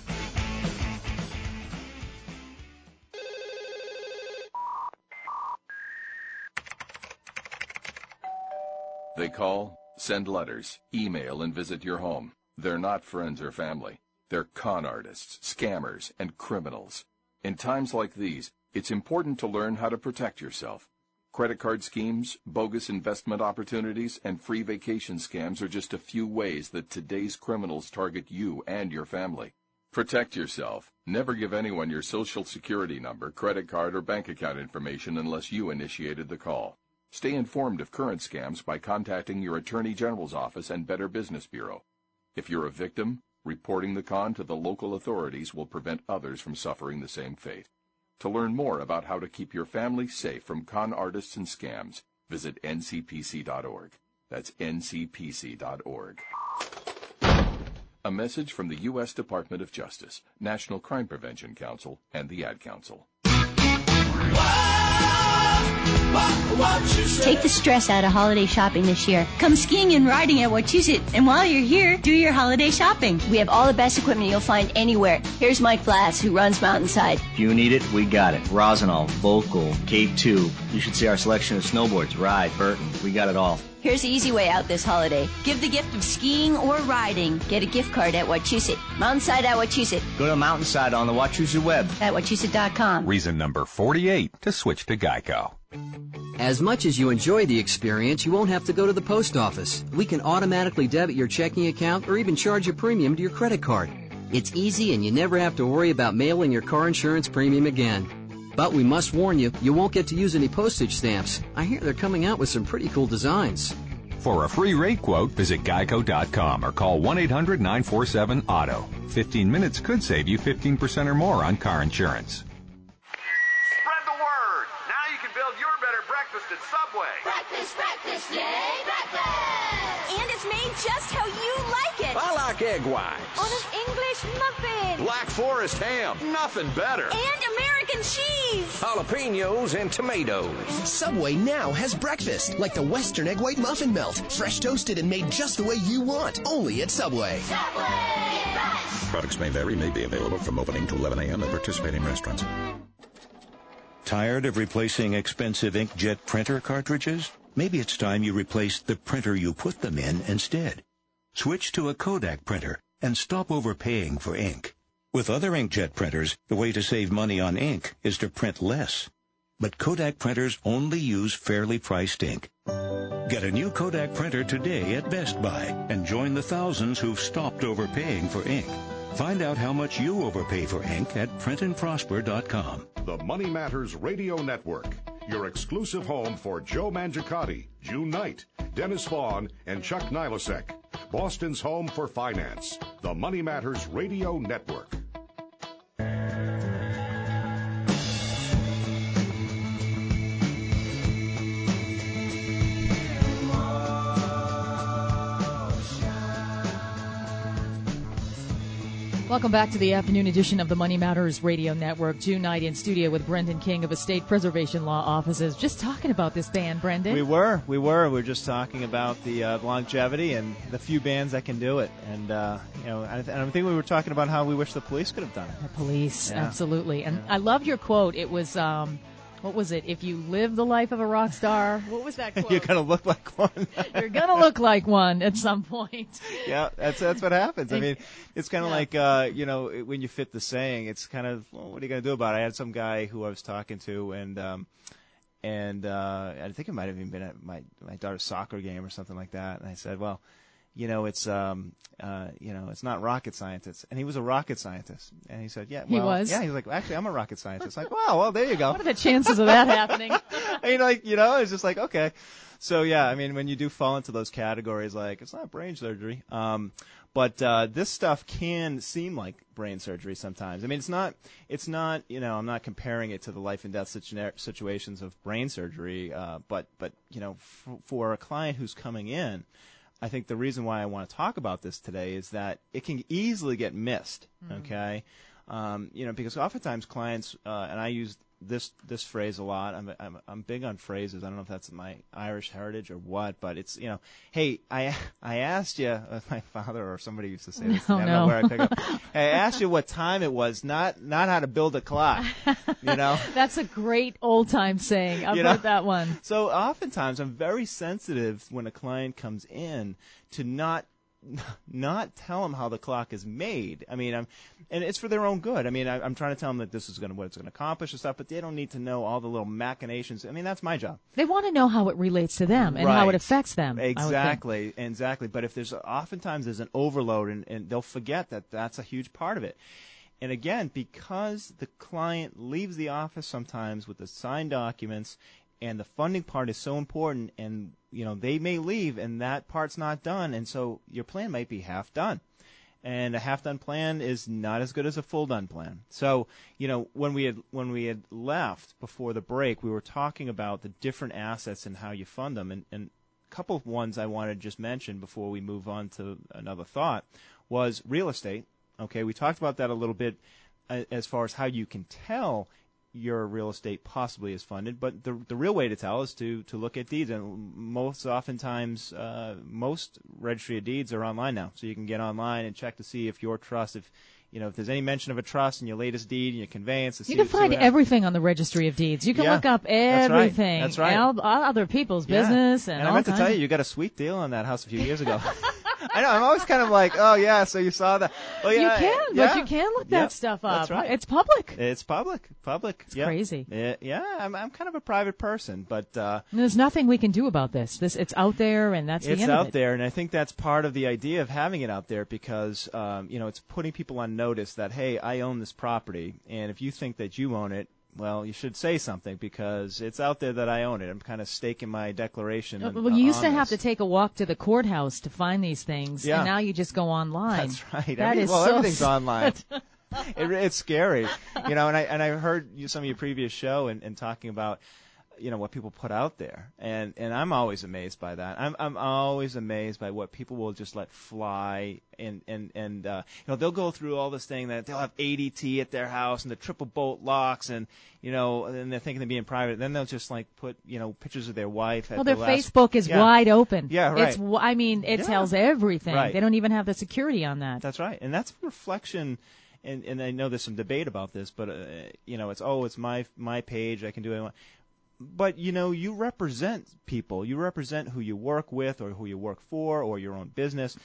They call, send letters, email, and visit your home. They're not friends or family. They're con artists, scammers, and criminals. In times like these, it's important to learn how to protect yourself. Credit card schemes, bogus investment opportunities, and free vacation scams are just a few ways that today's criminals target you and your family. Protect yourself. Never give anyone your Social Security number, credit card, or bank account information unless you initiated the call. Stay informed of current scams by contacting your Attorney General's office and Better Business Bureau. If you're a victim, reporting the con to the local authorities will prevent others from suffering the same fate. To learn more about how to keep your family safe from con artists and scams, visit ncpc.org. That's ncpc.org. A message from the U.S. Department of Justice, National Crime Prevention Council, and the Ad Council. Take the stress out of holiday shopping this year. Come skiing and riding at Wachusett, and while you're here, do your holiday shopping. We have all the best equipment you'll find anywhere. Here's Mike Glass, who runs Mountainside. If you need it, we got it. Rosenall, Volkel, Cape 2. You should see our selection of snowboards. Ride, Burton. We got it all. Here's the easy way out this holiday. Give the gift of skiing or riding. Get a gift card at Wachusett. Mountainside at Wachusett. Go to Mountainside on the Wachusett web. At Wachusett.com. Reason number 48 to switch to Geico. As much as you enjoy the experience, you won't have to go to the post office. We can automatically debit your checking account or even charge a premium to your credit card. It's easy and you never have to worry about mailing your car insurance premium again. But we must warn you, you won't get to use any postage stamps. I hear they're coming out with some pretty cool designs. For a free rate quote, visit geico.com or call 1-800-947-AUTO. 15 minutes could save you 15% or more on car insurance. Spread the word. Now you can build your better breakfast at Subway. Breakfast, yay, breakfast! And it's made just how you like it. I like egg whites. On an English muffin. Black Forest ham. Nothing better. And American cheese. Jalapenos and tomatoes. Subway now has breakfast, like the Western Egg White Muffin Melt. Fresh toasted and made just the way you want. Only at Subway. Subway! Best. Products may vary, may be available from opening to 11 a.m. at participating restaurants. Tired of replacing expensive inkjet printer cartridges? Maybe it's time you replaced the printer you put them in instead. Switch to a Kodak printer and stop overpaying for ink. With other inkjet printers, the way to save money on ink is to print less. But Kodak printers only use fairly priced ink. Get a new Kodak printer today at Best Buy and join the thousands who've stopped overpaying for ink. Find out how much you overpay for ink at printandprosper.com. the Money Matters Radio Network, your exclusive home for Joe Mangiacotti, June Knight, Dennis Vaughn, and Chuck Nilasek. Boston's home for finance, the Money Matters Radio Network. Welcome back to the afternoon edition of the Money Matters Radio Network. June Knight in studio with Brendan King of Estate Preservation Law Offices. Just talking about this band, Brendan. We were. We were just talking about the longevity and the few bands that can do it. And, I think we were talking about how we wish the police could have done it. The police, absolutely. And I loved your quote. It was, what was it? If you live the life of a rock star, what was that quote? You're going to look like one. You're going to look like one at some point. Yeah, that's what happens. I mean, it's kind of like, when you fit the saying, it's kind of, well, what are you going to do about it? I had some guy who I was talking to, and I think it might have even been at my daughter's soccer game or something like that. And I said, well, it's not rocket scientists. And he was a rocket scientist. And he said, he was? Yeah, he was like, actually, I'm a rocket scientist. Like, wow, well, there you go. What are the chances of that happening? It's just like, okay. So, yeah, I mean, when you do fall into those categories, like, it's not brain surgery. But this stuff can seem like brain surgery sometimes. I mean, it's not, I'm not comparing it to the life and death situations of brain surgery. But for a client who's coming in, I think the reason why I want to talk about this today is that it can easily get missed, okay? Because oftentimes clients, and I use this phrase a lot. I'm big on phrases. I don't know if that's my Irish heritage or what, but it's, hey, I asked you, my father or somebody used to say this. I don't know where I pick up. Hey, I asked you what time it was, not how to build a clock. That's a great old time saying. I've heard that one. So oftentimes I'm very sensitive when a client comes in to not tell them how the clock is made. I mean, and it's for their own good. I mean, I'm trying to tell them that this is what it's going to accomplish and stuff, but they don't need to know all the little machinations. I mean, that's my job. They want to know how it relates to them and how it affects them. Exactly. But if oftentimes there's an overload and they'll forget that that's a huge part of it. And again, because the client leaves the office sometimes with the signed documents and the funding part is so important, and they may leave and that part's not done, and so your plan might be half done. And a half done plan is not as good as a full done plan. So, when we had left before the break, we were talking about the different assets and how you fund them, and a couple of ones I wanted to just mention before we move on to another thought was real estate. Okay, we talked about that a little bit as far as how you can tell your real estate possibly is funded, but the real way to tell is to look at deeds, and most oftentimes most registry of deeds are online now, so you can get online and check to see if your trust, if there's any mention of a trust in your latest deed and your conveyance. You can find everything on the Registry of Deeds. You can look up everything. That's right. All other people's business and I meant to tell you got a sweet deal on that house a few years ago. I know. I'm always kind of like, oh yeah, so you saw that. Well, you can, but you can look that stuff up. That's right. It's public. It's public. It's crazy. Yeah. I'm kind of a private person, but there's nothing we can do about this. It's out there, and that's the end of it. It's out there, and I think that's part of the idea of having it out there because it's putting people on notice that, hey, I own this property, and if you think that you own it, well, you should say something because it's out there that I own it. I'm kind of staking my declaration. Well, you used to have to take a walk to the courthouse to find these things, and now you just go online. That's right. So everything's online. It's scary, and I heard some of your previous show and talking about what people put out there, and I'm always amazed by that. I'm always amazed by what people will just let fly, and they'll go through all this thing that they'll have ADT at their house and the triple bolt locks, and and they're thinking they're being private. Then they'll just like put pictures of their wife. Well, their Facebook is wide open. Yeah, right. It tells everything. Right. They don't even have the security on that. That's right, and that's a reflection. And I know there's some debate about this, but it's my page. I can do it. But, you represent people. You represent who you work with or who you work for or your own business.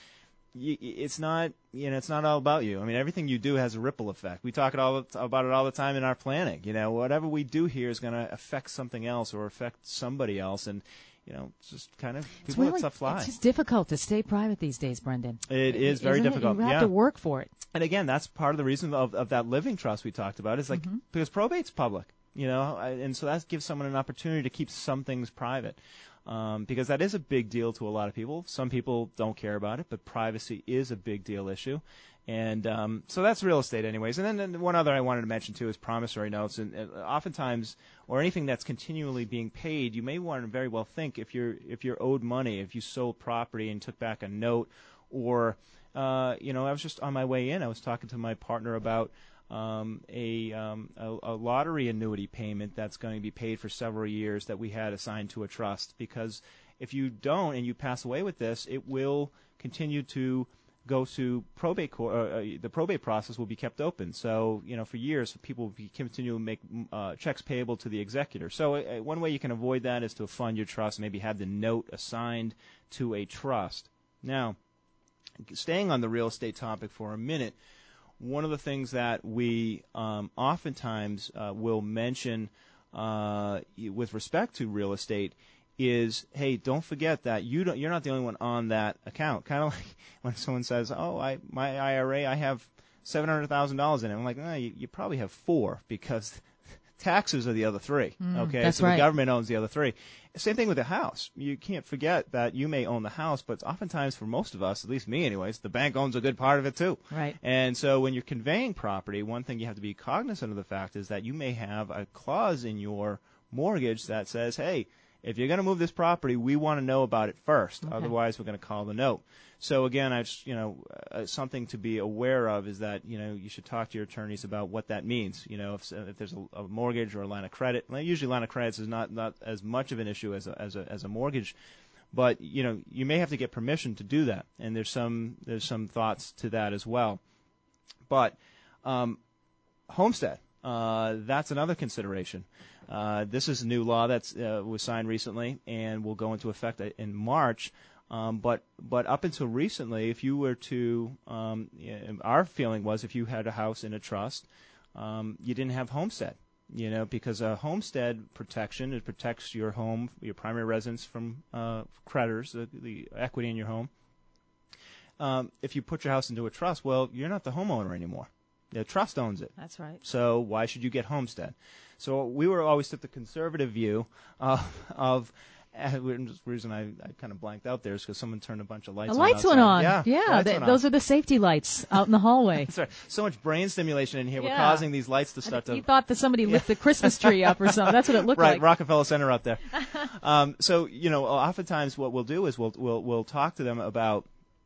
It's not, it's not all about you. I mean, everything you do has a ripple effect. We talk about it all the time in our planning. Whatever we do here is going to affect something else or affect somebody else. And, it's just kind of people let stuff fly. It's just difficult to stay private these days, Brendan. It is very difficult. You have to work for it. And again, that's part of the reason of that living trust we talked about is because probate's public, and so that gives someone an opportunity to keep some things private. Because that is a big deal to a lot of people. Some people don't care about it, but privacy is a big deal issue. And so that's real estate anyways. And then one other I wanted to mention, too, is promissory notes. And oftentimes, or anything that's continually being paid, you may want to very well think if you're owed money, if you sold property and took back a note, or, I was just on my way in, I was talking to my partner about a lottery annuity payment that's going to be paid for several years that we had assigned to a trust. Because if you don't and you pass away with this, it will continue to go to probate court. The probate process will be kept open. So, for years, people will continue to make checks payable to the executor. So one way you can avoid that is to fund your trust, maybe have the note assigned to a trust. Now, staying on the real estate topic for a minute, one of the things that we oftentimes will mention with respect to real estate is, hey, don't forget that you're not the only one on that account. Kind of like when someone says, my IRA, I have $700,000 in it. I'm like, no, you probably have 4 because taxes are the other 3. Okay, that's so right. The government owns the other 3. Same thing with the house. You can't forget that you may own the house, but oftentimes for most of us, at least me anyways, the bank owns a good part of it too. Right. And so when you're conveying property, one thing you have to be cognizant of the fact is that you may have a clause in your mortgage that says, hey, if you're going to move this property, we want to know about it first. Okay. Otherwise, we're going to call the note. So again, I just, something to be aware of is that, you should talk to your attorneys about what that means. If there's a mortgage or a line of credit, usually line of credits is not as much of an issue as a mortgage, but you may have to get permission to do that, and there's some thoughts to that as well. But homestead, that's another consideration. This is a new law that was signed recently and will go into effect in March. But up until recently, if you were to, our feeling was if you had a house in a trust, you didn't have homestead, because a homestead protection, it protects your home, your primary residence from creditors, the equity in your home. If you put your house into a trust, well, you're not the homeowner anymore. The trust owns it. That's right. So why should you get homestead? So we were always took the conservative view of the reason I kind of blanked out there is because someone turned a bunch of lights on. The lights went on. Yeah, those are the safety lights out in the hallway. That's right. So much brain stimulation in here. We're causing these lights to start to... You thought that somebody lit the Christmas tree up or something. That's what it looked like. Right, Rockefeller Center up there. So, oftentimes what we'll do is we'll talk to them about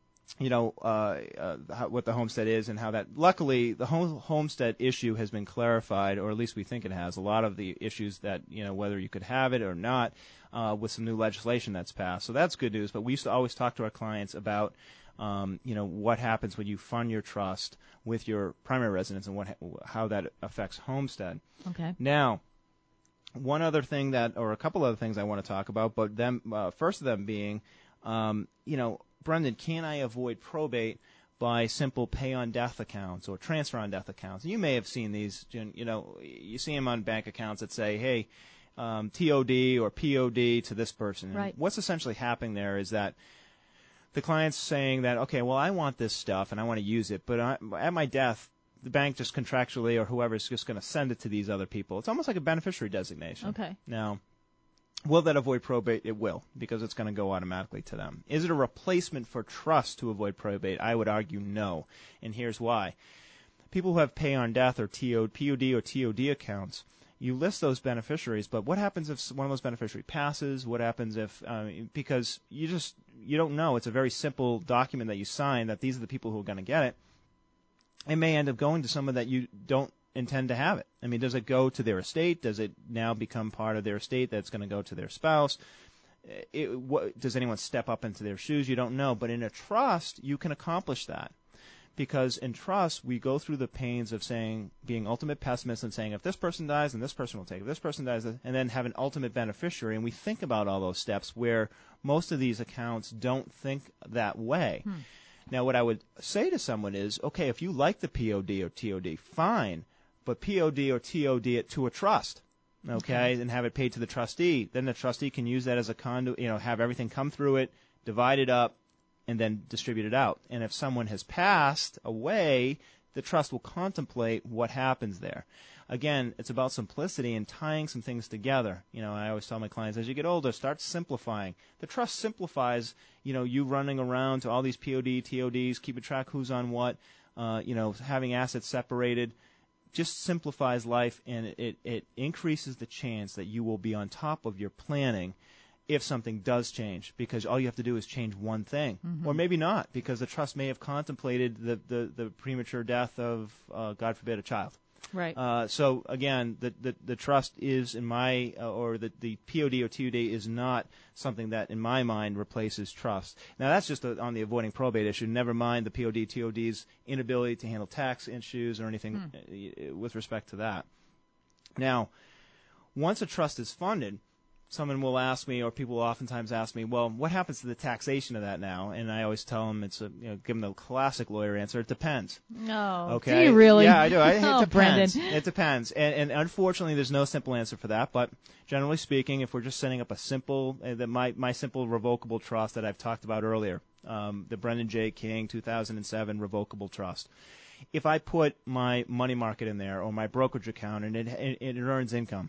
what the homestead is and how that. Luckily, the homestead issue has been clarified, or at least we think it has. A lot of the issues that whether you could have it or not, with some new legislation that's passed. So that's good news. But we used to always talk to our clients about what happens when you fund your trust with your primary residence and how that affects homestead. Okay. Now, one other thing or a couple other things I want to talk about, but first of them being, Brendan, can I avoid probate by simple pay-on-death accounts or transfer-on-death accounts? And you may have seen these. You see them on bank accounts that say, hey, TOD or POD to this person. Right. And what's essentially happening there is that the client's saying that, okay, well, I want this stuff and I want to use it, but at my death, the bank just contractually or whoever is just going to send it to these other people. It's almost like a beneficiary designation. Okay. Now, will that avoid probate? It will, because it's going to go automatically to them. Is it a replacement for trust to avoid probate? I would argue no, and here's why. People who have pay-on-death or POD or TOD accounts, you list those beneficiaries, but what happens if one of those beneficiaries passes? What happens if, because you don't know. It's a very simple document that you sign that these are the people who are going to get it. It may end up going to someone that you don't intend to have it. I mean, does it go to their estate? Does it now become part of their estate that's going to go to their spouse? Does anyone step up into their shoes? You don't know. But in a trust, you can accomplish that. Because in trust, we go through the pains of being ultimate pessimists and saying, if this person dies, then this person will take it. If this person dies, and then have an ultimate beneficiary. And we think about all those steps where most of these accounts don't think that way. Now, what I would say to someone is, okay, if you like the POD or TOD, fine, but POD or TOD it to a trust. okay, and have it paid to the trustee. Then the trustee can use that as a conduit, have everything come through it, divide it up, and then distribute it out. And if someone has passed away, the trust will contemplate what happens there. Again, it's about simplicity and tying some things together. I always tell my clients, as you get older, start simplifying. The trust simplifies, you running around to all these POD, TODs, keeping track who's on what, having assets separated. Just simplifies life, and it increases the chance that you will be on top of your planning if something does change, because all you have to do is change one thing. Or maybe not, because the trust may have contemplated the premature death of, God forbid, a child. Right. So again, the trust is in my or the POD or TOD is not something that in my mind replaces trust. Now that's just on the avoiding probate issue. Never mind the POD TOD's inability to handle tax issues or anything with respect to that. Now, once a trust is funded, someone will ask me, or people will oftentimes ask me, well, what happens to the taxation of that now? And I always tell them, give them the classic lawyer answer, it depends. No. Okay. Do you really? Yeah, I do. It depends. Brendan. It depends. And unfortunately, there's no simple answer for that. But generally speaking, if we're just setting up a simple, my simple revocable trust that I've talked about earlier, the Brendan J. King 2007 revocable trust. If I put my money market in there or my brokerage account and it earns income,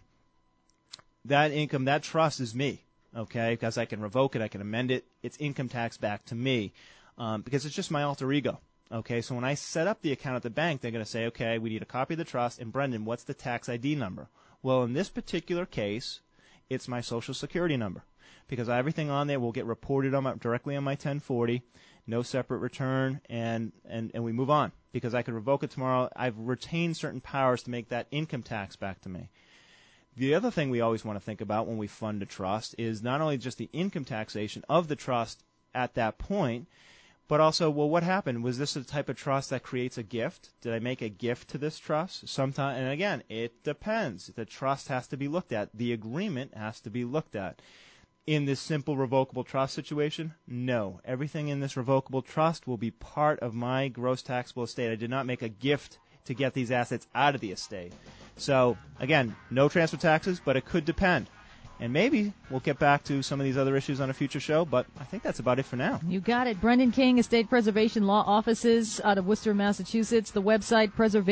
that income, that trust is me, okay, because I can revoke it, I can amend it. It's income tax back to me because it's just my alter ego, okay? So when I set up the account at the bank, they're going to say, okay, we need a copy of the trust, and Brendan, what's the tax ID number? Well, in this particular case, it's my Social Security number because everything on there will get reported directly on my 1040, no separate return, and we move on because I could revoke it tomorrow. I've retained certain powers to make that income tax back to me. The other thing we always want to think about when we fund a trust is not only just the income taxation of the trust at that point, but also, well, what happened? Was this a type of trust that creates a gift? Did I make a gift to this trust? Sometime, and again, it depends. The trust has to be looked at. The agreement has to be looked at. In this simple revocable trust situation, no. Everything in this revocable trust will be part of my gross taxable estate. I did not make a gift to get these assets out of the estate. So, again, no transfer taxes, but it could depend. And maybe we'll get back to some of these other issues on a future show, but I think that's about it for now. You got it. Brendan King, Estate Preservation Law Offices out of Worcester, Massachusetts. The website,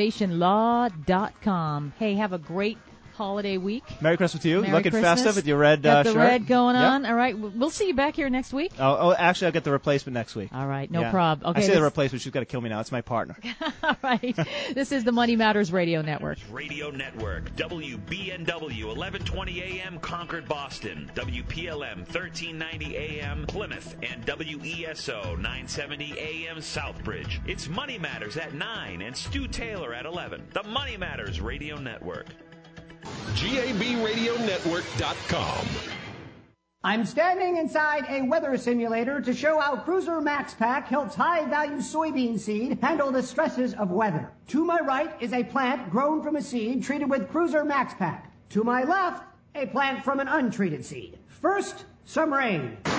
preservationlaw.com. Hey, have a great holiday week. Merry Christmas to you. Merry Looking Christmas. festive with your red Got the shirt. red going on. Yep. All right. We'll see you back here next week. Oh, actually, I'll get the replacement next week. All right. No problem. Okay. I say the replacement. She's got to kill me now. It's my partner. All right. This is the Money Matters Radio Network. Radio Network. WBNW 1120 AM Concord, Boston. WPLM 1390 AM Plymouth. And WESO 970 AM Southbridge. It's Money Matters at 9 and Stu Taylor at 11. The Money Matters Radio Network. GABRadioNetwork.com. I'm standing inside a weather simulator to show how Cruiser Max Pack helps high-value soybean seed handle the stresses of weather. To my right is a plant grown from a seed treated with Cruiser Max Pack. To my left, a plant from an untreated seed. First, some rain.